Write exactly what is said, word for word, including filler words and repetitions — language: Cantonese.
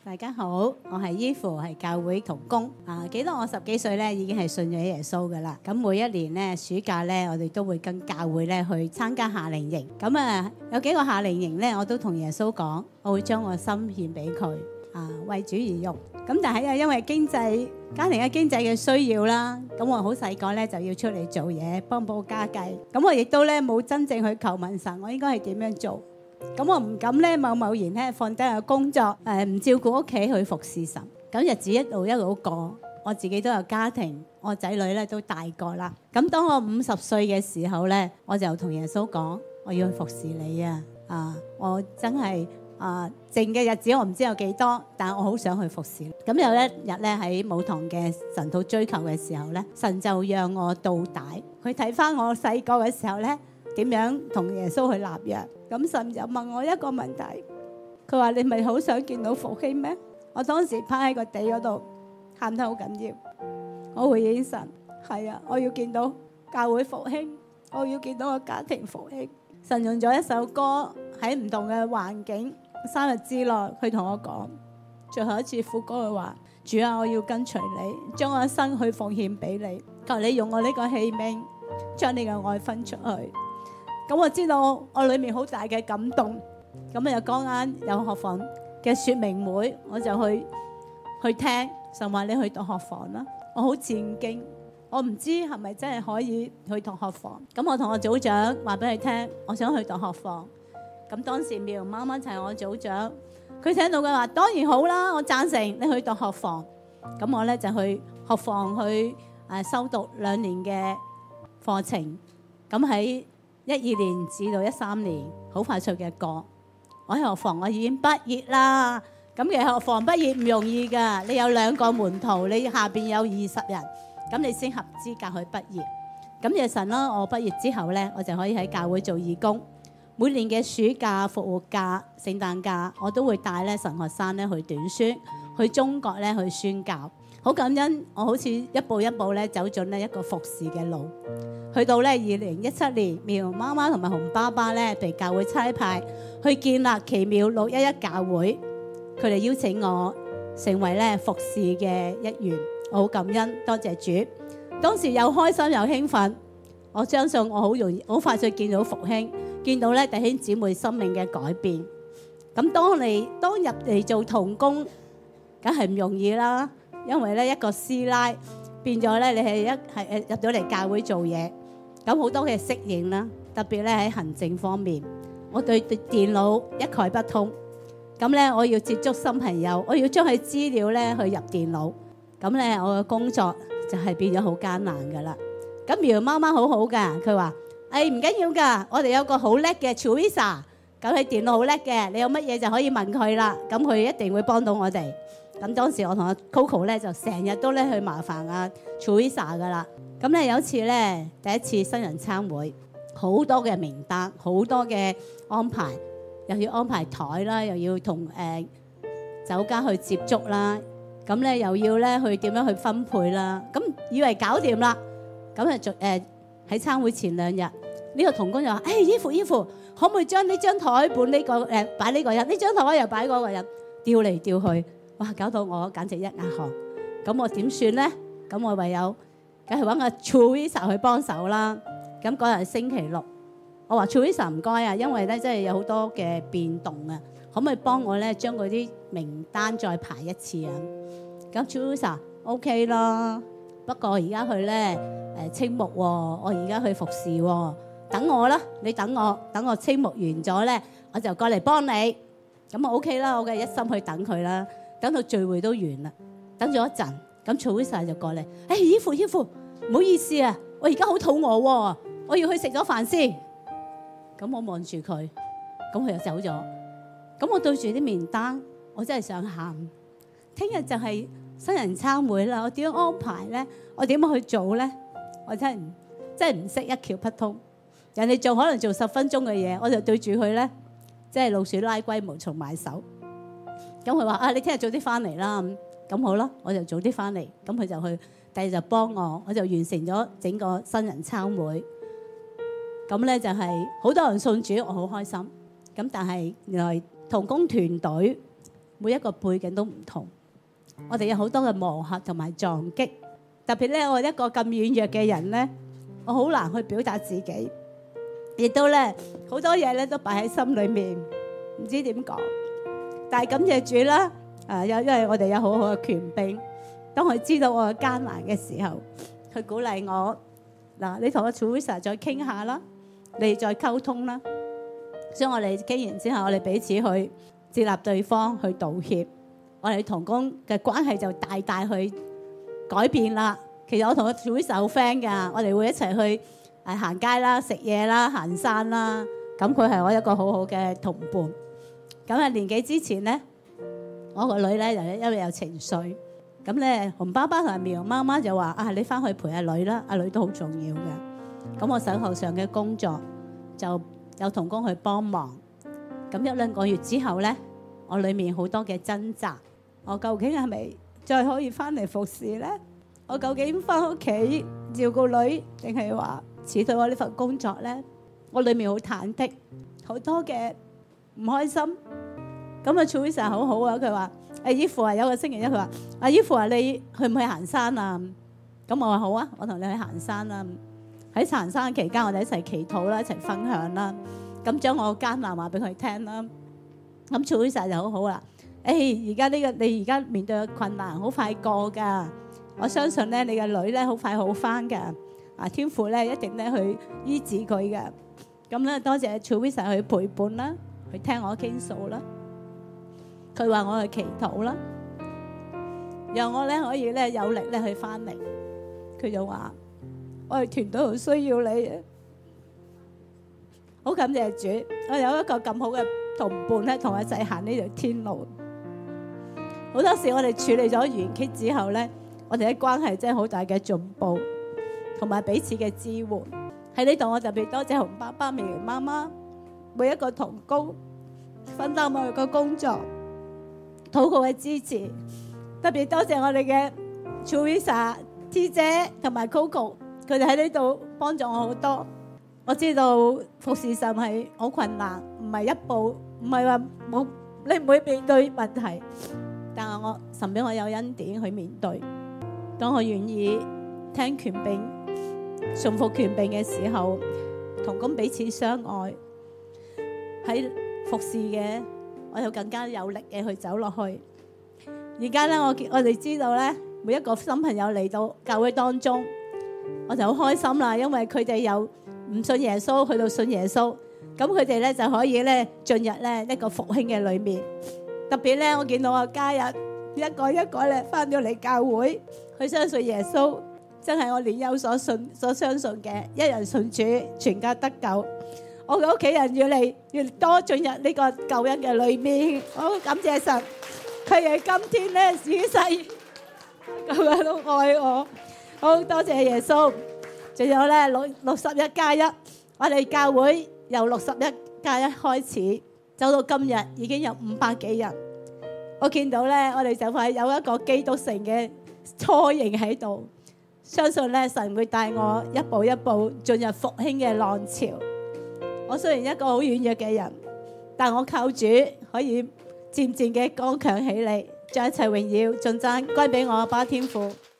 大家好，我係依芙，係教會同工啊。記得我十幾歲咧已經係信咗耶穌噶啦。咁每一年咧暑假咧，我哋都會跟教會咧去參加夏令營。咁啊有幾個夏令營咧，我都同耶穌講，我會將我心獻俾佢啊，為主而用。咁但係因為經濟家庭嘅經濟嘅需要啦，咁我好細個咧就要出嚟做嘢幫補家計。咁我亦都咧冇真正去求問神，我應該係點樣做？咁我唔敢咧，貿貿然咧放低個工作，誒唔照顧屋企去服侍神。咁日子一路一路過，我自己都有家庭，我仔女咧都大個啦。咁當我五十歲嘅時候咧，我就同耶穌講，我要去服侍你啊！啊，我真係啊，剩嘅日子我唔知有幾多，但係我好想去服侍。咁有一日咧喺母堂嘅神土追求嘅時候咧，神就讓我倒帶，佢睇翻我細個嘅時候咧，點樣同耶穌去立約。咁神就問我一個問題，佢話你咪好想見到復興咩？我當時趴喺個地嗰度喊得好緊要，我回應神，係啊，我要見到教會復興，我要見到個家庭復興。神用咗一首歌喺唔同嘅環境，三日之內佢同我講最後一次副歌，佢話，主啊，我要跟隨你，將我一生去奉獻俾你，求你用我呢個器皿將你嘅愛分出去。咁我知道我裏面好大嘅感動，咁啊又剛啱有學房嘅說明會，我就去去聽，神話你去讀學房啦。我好戰驚，我唔知係咪真係可以去讀學房。咁我同我組長話俾佢聽，我想去讀學房。咁當時妙媽媽就係我組長，佢聽到佢話當然好啦，我贊成你去讀學房。咁我咧就去學房去誒修讀兩年嘅課程。咁喺一二年至到一三年，好快脆嘅過。我喺學房，我已經畢業啦。咁其實學房畢業唔容易㗎，你有兩個門徒，你下邊有二十人，咁你先合資格去畢業。咁謝神啦，我畢業之後咧，我就可以喺教會做義工。每年嘅暑假、復活假、聖誕假，我都會帶咧神學生咧去短宣，去中國咧去宣教。好感恩，我好似一步一步咧走進呢一個服侍嘅路。去到咧二零一七年，妙媽媽同埋洪爸爸咧被教會差派去建立奇妙六一一教會，佢哋邀請我成為咧服侍嘅一員，我好感恩，多謝主。當時又開心又興奮，我相信我好容易好快就見到復興，見到咧弟兄姊妹生命嘅改變。咁當你當入嚟做同工，梗係唔容易啦，因為咧一個師奶變咗咧，你係一係誒入到嚟教會做嘢。咁好多嘅適應啦，特別咧喺行政方面，我對電腦一概不通。咁咧，我要接觸新朋友，我要將佢資料咧去入電腦。咁咧，我嘅工作就係變咗好艱難噶啦。咁苗媽媽好好噶，佢話：誒唔緊要噶，我哋有個好叻嘅 Teresa，咁佢電腦好叻嘅，你有乜嘢就可以問佢啦。咁佢一定會幫到我哋。咁當時我同阿 Coco 咧就成日都咧去麻煩阿 Teresa 噶啦。咁咧有一次咧，第一次新人參會，好多嘅名單，好多嘅安排，又要安排台啦，又要同誒酒家去接觸啦，咁咧又要咧去點樣去分配啦。咁以為搞掂啦，咁啊做誒喺參會前兩日，呢個同工就話：誒依芙依芙，可唔可以將呢張台本呢個誒擺呢個人，呢張台又擺嗰個人，調嚟調去，哇！搞到我簡直一額汗。咁我點算咧？咁我唯有梗係揾個 Teresa 去幫手啦。咁嗰日星期六，我話 Teresa 唔該啊，因為咧真係有好多嘅變動啊，可唔可以幫我咧將嗰啲名單再排一次啊？咁 Teresa OK 啦，不過而家去咧誒清目喎，我而家去服侍喎，等我啦，你等我，等我清目完咗咧，我就過嚟幫你。咁啊 OK 啦，我嘅一心去等佢啦，等到聚會都完啦，等咗一陣。咁 Teresa 就過嚟，誒依芙依芙，唔好意思啊，我而家好肚餓喎，我要去食咗飯先。咁我望住佢，咁佢又走咗。咁我對住啲名單，我真係想喊。聽日就係新人參會啦，我點樣安排咧？我點樣去做咧？我真係唔真係唔識一竅不通。人哋做可能做十分鐘嘅嘢，我就對住佢咧，即係老鼠拉龜無從埋手。咁佢話：啊，你聽日早啲翻嚟啦。咁好啦，我就早啲翻嚟，咁佢就去，第二日就幫我，我就完成咗整個新人參會。咁咧就係好多人信主，我好開心。咁但係原來同工團隊每一個背景都唔同，我哋有好多嘅磨合同埋撞擊。特別咧，我一個咁軟弱嘅人咧，我好難去表達自己，亦都咧好多嘢咧都擺喺心裏面，唔知點講。但係感謝主啦，啊，因因為我哋有好好嘅權柄，當佢知道我嘅艱難嘅時候，佢鼓勵我嗱，你同我 Teresa 再傾下啦，你再溝通啦。所以我哋傾完之後，我哋彼此去接納對方，去道歉，我哋同工嘅關係就大大去改變啦。其實我同佢 Teresa 好 friend 㗎，我哋會一齊去誒行街啦、食嘢啦、行山啦。咁佢係我一個好好嘅同伴。咁啊年幾之前咧，我個女咧就因為有情緒，咁咧洪爸爸同埋苗媽媽就話：啊，你翻去陪阿女啦，阿女都好重要嘅。咁我手頭上嘅工作就有同工去幫忙。咁一兩個月之後咧，我裡面好多嘅掙扎，我究竟係咪再可以翻嚟服侍咧？我究竟翻屋企照顧女，定係話辭退我呢份工作咧？我裡面好忐忑，好多嘅唔開心。咁啊 Teresa 好好啊，佢話：阿姨父啊，有個星期一，佢話：阿姨父啊，你去唔去行山啊？咁我話好啊，我同你去行山啦。喺行山期間，我哋一齊祈禱啦，一齊分享啦。咁將我艱難話俾佢聽啦。咁 Teresa 就好好啦。誒，而家呢個你而家面對嘅困難好快過㗎。我相信咧，你嘅女咧好快好翻㗎。啊，天父咧一定咧去醫治佢嘅。咁咧多謝 Teresa 去陪伴啦，去聽我傾訴啦。佢話我去祈禱啦，讓我咧可以咧有力咧去翻嚟。佢就話：我哋團隊好需要你啊！好感謝主，我有一個咁好嘅同伴咧，同我一齊行呢條天路。好多時我哋處理咗原棘之後咧，我哋嘅關係真係好大嘅進步，同埋彼此嘅支援。喺呢度我特別多謝洪爸爸、苗媽媽，每一個同工分擔我哋嘅工作，禱告嘅支持。特別多謝我哋嘅 Teresa、T 姐同埋 Coco， 佢哋喺呢度幫助我好多。我知道服侍神係好困難，唔係一步，唔係話冇你唔會面對問題，但係我神俾我有恩典去面對。當我願意聽權柄、順服權柄嘅時候，同工彼此相愛，喺服侍嘅，我就更加有力嘅去走落去。而家咧，我我哋知道咧，每一個新朋友嚟到教會當中，我就好開心啦，因為佢哋有唔信耶穌去到信耶穌，咁佢哋咧就可以咧進入咧一個復興嘅裏面。特別咧，我見到我家人一個一個咧翻到嚟教會，佢相信耶穌，真係我年幼所信所相信嘅，一人信主，全家得救。我嘅屋企人越嚟越多進入呢個救恩嘅裏面，我好感謝神，佢哋今天咧與世咁樣都愛我，好多謝耶穌。仲有咧六六十一加一，我哋教會由六十一加一開始走到今日，已經有五百幾人。我見到咧，我哋就快有一個基督城嘅雛形喺度，相信咧神會帶我一步一步進入復興嘅浪潮。我雖然一個好軟弱嘅人，但我靠主可以漸漸嘅剛強起嚟，將一切榮耀盡讚歸俾我阿爸天父。